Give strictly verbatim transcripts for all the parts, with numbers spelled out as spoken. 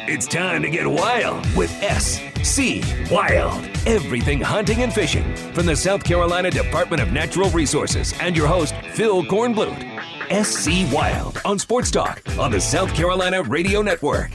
It's time to get wild with S C Wild. Everything hunting and fishing from the South Carolina Department of Natural Resources and your host, Phil Kornblut. S C Wild on Sports Talk on the South Carolina Radio Network.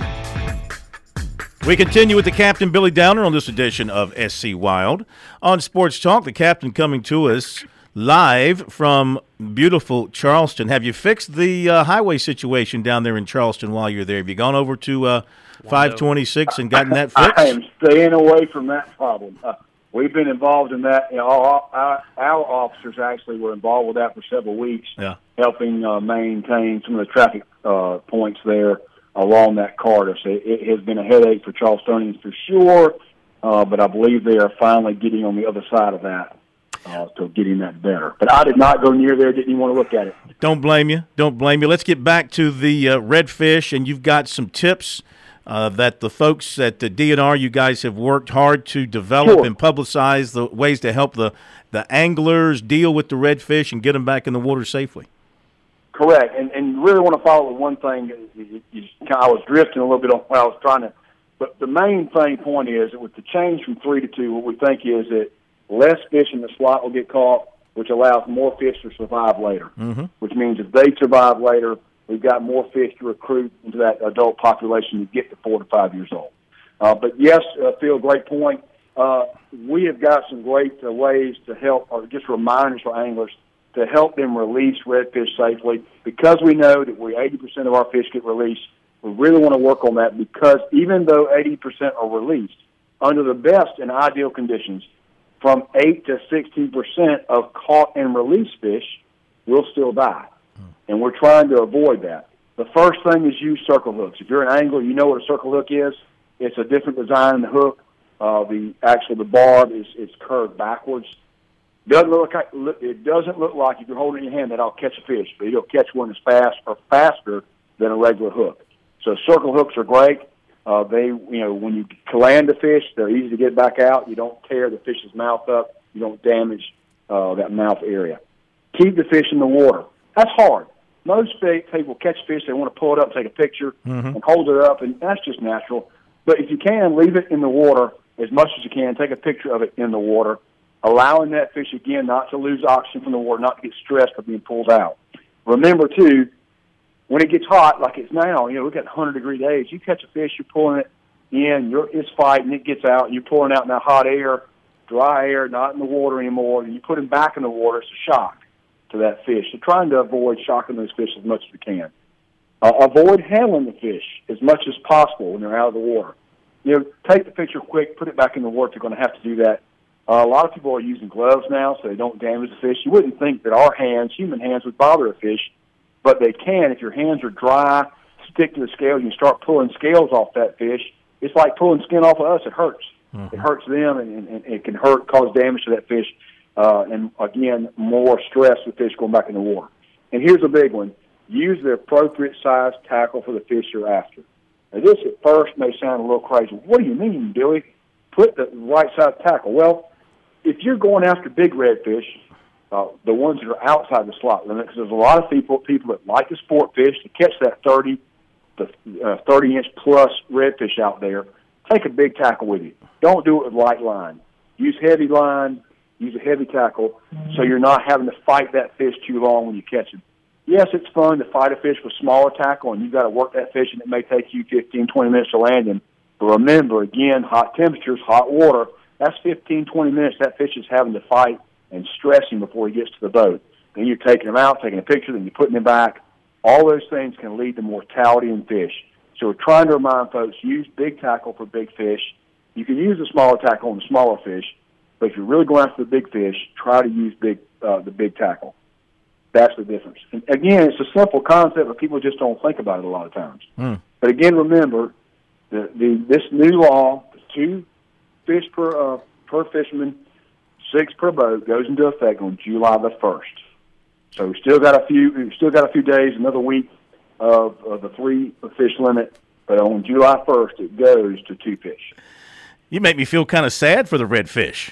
We continue with the Captain Billy Downer on this edition of S C Wild on Sports Talk. The captain coming to us live from beautiful Charleston. Have you fixed the uh, highway situation down there in Charleston while you're there? Have you gone over to uh, five twenty-six and gotten that fixed? I am staying away from that problem. Uh, we've been involved in that. You know, our, our, our officers actually were involved with that for several weeks, yeah. helping uh, maintain some of the traffic uh, points there along that corridor. So it, it has been a headache for Charlestonians for sure, uh, but I believe they are finally getting on the other side of that. Uh, so getting that better. But I did not go near there, didn't even want to look at it. Don't blame you. Don't blame you. Let's get back to the uh, redfish, and you've got some tips uh, that the folks at the D N R, you guys have worked hard to develop Sure. and publicize the ways to help the, the anglers deal with the redfish and get them back in the water safely. Correct. And and really want to follow one thing. You, you, I was drifting a little bit on what I was trying to, but the main thing point is that with the change from three to two, what we think is that less fish in the slot will get caught, which allows more fish to survive later, mm-hmm. which means if they survive later, we've got more fish to recruit into that adult population to get to four to five years old. Uh, but, yes, uh, Phil, great point. Uh, we have got some great uh, ways to help, or just reminders for anglers, to help them release redfish safely. Because we know that we eighty percent of our fish get released, we really want to work on that because even though eighty percent are released, under the best and ideal conditions, from eight to sixteen percent of caught and released fish will still die. And we're trying to avoid that. The first thing is use circle hooks. If you're an angler, you know what a circle hook is. It's a different design in the hook. Uh, the actually the barb is, is curved backwards. Doesn't look like, it doesn't look like if you're holding it in your hand that I'll catch a fish, but you'll catch one as fast or faster than a regular hook. So circle hooks are great. Uh, they, you know, when you land the fish, they're easy to get back out. You don't tear the fish's mouth up. You don't damage uh, that mouth area. Keep the fish in the water. That's hard. Most people catch fish, they want to pull it up, take a picture, mm-hmm. and hold it up, and that's just natural. But if you can, leave it in the water as much as you can. Take a picture of it in the water, allowing that fish, again, not to lose oxygen from the water, not to get stressed by being pulled out. Remember, too, when it gets hot, like it's now, you know, we've got one hundred degree days. You catch a fish, you're pulling it in, you're, it's fighting, it gets out, you're pulling out in that hot air, dry air, not in the water anymore, and you put them back in the water, it's a shock to that fish. So trying to avoid shocking those fish as much as we can. Uh, avoid handling the fish as much as possible when they're out of the water. You know, take the picture quick, put it back in the water if you're going to have to do that. Uh, a lot of people are using gloves now so they don't damage the fish. You wouldn't think that our hands, human hands, would bother a fish, but they can. If your hands are dry, stick to the scale, you start pulling scales off that fish. It's like pulling skin off of us. It hurts. Mm-hmm. It hurts them, and, and, and it can hurt, cause damage to that fish. Uh, and, again, more stress with fish going back in the water. And here's a big one. Use the appropriate size tackle for the fish you're after. Now, this at first may sound a little crazy. What do you mean, Billy? Put the right size tackle. Well, if you're going after big redfish, uh, the ones that are outside the slot limit, because there's a lot of people people that like to sport fish to catch that thirty, the uh, thirty inch plus redfish out there. Take a big tackle with you. Don't do it with light line. Use heavy line. Use a heavy tackle, so you're not having to fight that fish too long when you catch him. Yes, it's fun to fight a fish with smaller tackle, and you've got to work that fish, and it may take you fifteen, twenty minutes to land him. But remember, again, hot temperatures, hot water, that's fifteen, twenty minutes that fish is having to fight and stressing before he gets to the boat. Then you're taking him out, taking a picture, then you're putting him back. All those things can lead to mortality in fish. So we're trying to remind folks, use big tackle for big fish. You can use the smaller tackle on the smaller fish, but if you're really going after the big fish, try to use big uh, the big tackle. That's the difference. And again, it's a simple concept, but people just don't think about it a lot of times. Mm. But again, remember, the, the this new law, two fish per uh, per fisherman, six per boat, goes into effect on July the first. So we still got a few. We still got a few days, another week of, of the three fish limit. But on July first, it goes to two fish. You make me feel kind of sad for the redfish.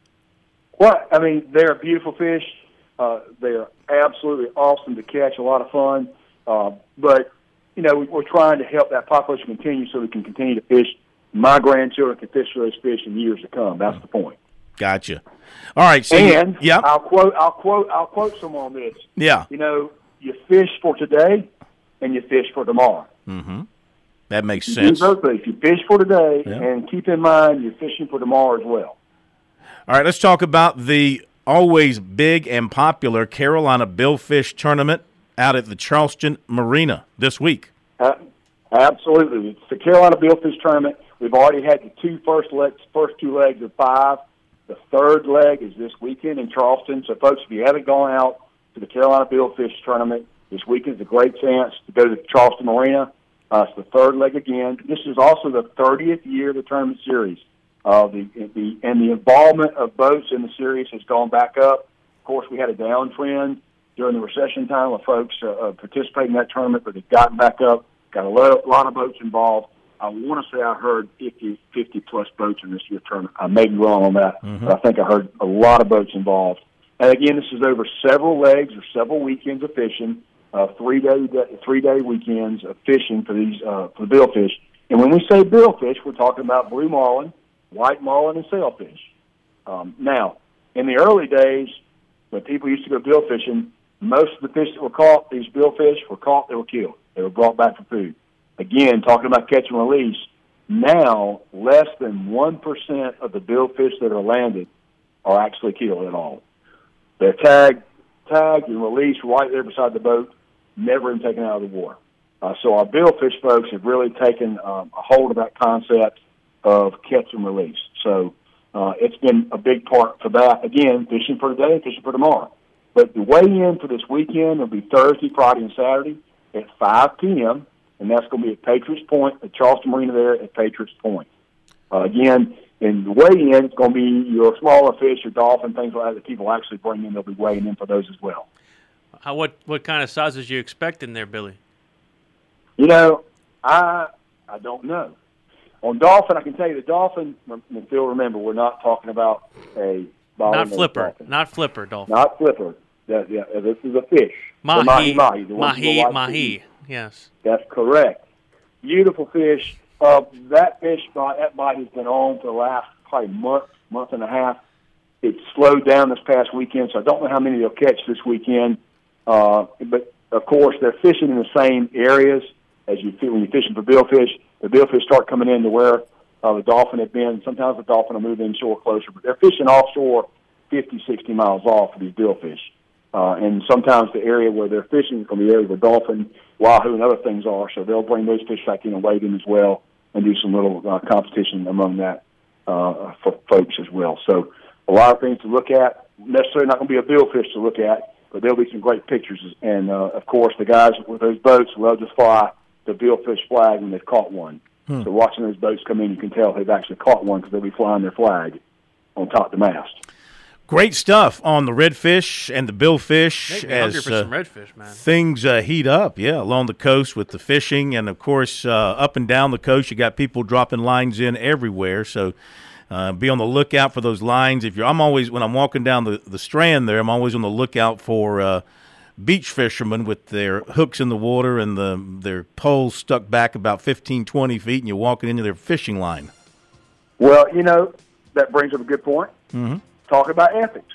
Well, I mean, they're beautiful fish. Uh, they are absolutely awesome to catch, a lot of fun. Uh, but, you know, we're trying to help that population continue so we can continue to fish. My grandchildren can fish for those fish in years to come. That's the point. Gotcha. All right. So and you, yeah. I'll quote, I'll quote, I'll quote some on this. Yeah. You know, you fish for today and you fish for tomorrow. Mm-hmm. That makes you sense. Do both things. You fish for today, yeah. and keep in mind you're fishing for tomorrow as well. All right, let's talk about the always big and popular Carolina Billfish Tournament out at the Charleston Marina this week. Uh, absolutely. It's the Carolina Billfish Tournament. We've already had the two first legs, first two legs of five. The third leg is this weekend in Charleston. So, folks, if you haven't gone out to the Carolina Billfish Tournament, this weekend is a great chance to go to the Charleston Marina. Uh, it's the third leg again. This is also the thirtieth year of the tournament series. Uh, the, the and the involvement of boats in the series has gone back up. Of course, we had a downtrend during the recession time with folks uh, uh, participating in that tournament, but they've gotten back up. Got a lot, lot of boats involved. I want to say I heard fifty, fifty plus boats in this year's tournament. I may be wrong on that, mm-hmm. but I think I heard a lot of boats involved. And again, this is over several legs or several weekends of fishing. Uh, three day three day weekends of fishing for these uh, for the billfish. And when we say billfish, we're talking about blue marlin, white marlin, and sailfish. Um, now, in the early days, when people used to go bill fishing, most of the fish that were caught, these billfish, were caught, they were killed. They were brought back for food. Again, talking about catch and release, now less than one percent of the billfish that are landed are actually killed at all. They're tagged, tagged and released right there beside the boat, never even taken out of the water. Uh, so our billfish folks have really taken um, a hold of that concept of catch and release. So uh, it's been a big part for that. Again, fishing for today and fishing for tomorrow. But the weigh-in for this weekend will be Thursday, Friday, and Saturday at five p.m., and that's going to be at Patriots Point, at Charleston Marina there at Patriots Point. Uh, again, in the weigh-in, it's going to be your smaller fish, your dolphin, things like that that people actually bring in. They'll be weighing in for those as well. How, what what kind of sizes you expect in there, Billy? You know, I I don't know. On dolphin, I can tell you the dolphin, and Phil, remember, we're not talking about a Not flipper. dolphin. Not flipper dolphin. Not flipper. Yeah, yeah, this is a fish. Mahi. Mahi, mahi. The ones Mahi, you like mahi. Yes. That's correct. Beautiful fish. Uh, that fish, that bite has been on for the last probably month, month and a half. It slowed down this past weekend, so I don't know how many they'll catch this weekend. Uh, but, of course, they're fishing in the same areas as you feel when you're fishing for billfish. The billfish start coming in to where uh, the dolphin had been. Sometimes the dolphin will move inshore closer, but they're fishing offshore fifty, sixty miles off for these billfish. Uh, and sometimes the area where they're fishing is going to be the area where dolphin, wahoo, and other things are, so they'll bring those fish back in and weigh them as well and do some little uh, competition among that uh, for folks as well. So a lot of things to look at. Necessarily not going to be a billfish to look at, but there'll be some great pictures. And, uh, of course, the guys with those boats love to fly the billfish flag when they've caught one. Hmm. So watching those boats come in, you can tell they've actually caught one because they'll be flying their flag on top of the mast. Great stuff on the redfish and the billfish as for uh, some redfish, man. things uh, heat up, yeah, along the coast with the fishing. And, of course, uh, up and down the coast, you got people dropping lines in everywhere. So uh, be on the lookout for those lines. If you're, I'm always, when I'm walking down the, the strand there, I'm always on the lookout for uh, beach fishermen with their hooks in the water and the their poles stuck back about fifteen, twenty feet, and you're walking into their fishing line. Well, you know, that brings up a good point. Mm-hmm. Talk about ethics.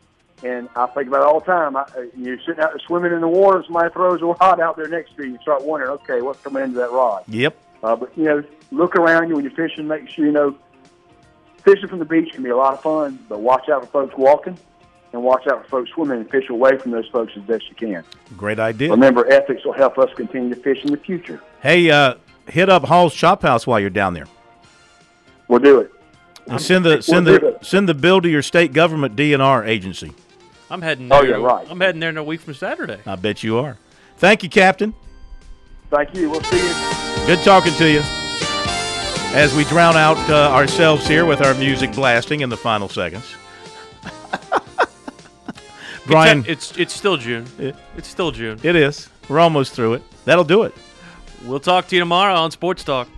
And I think about it all the time. I, you're sitting out there swimming in the water, somebody throws a rod out there next to you, you start wondering, okay, what's coming into that rod? Yep. Uh, but, you know, look around you when you're fishing, make sure you know, fishing from the beach can be a lot of fun, but watch out for folks walking and watch out for folks swimming and fish away from those folks as best you can. Great idea. Remember, ethics will help us continue to fish in the future. Hey, uh, hit up Hall's Chop House while you're down there. We'll do it. And send the send the send the bill to your state government D N R agency. I'm heading there. Oh, yeah, right. I'm heading there in a week from Saturday. I bet you are. Thank you, Captain. Thank you. We'll see you. Good talking to you. As we drown out uh, ourselves here with our music blasting in the final seconds. Brian, it's, it's it's still June. It, it's still June. It is. We're almost through it. That'll do it. We'll talk to you tomorrow on Sports Talk.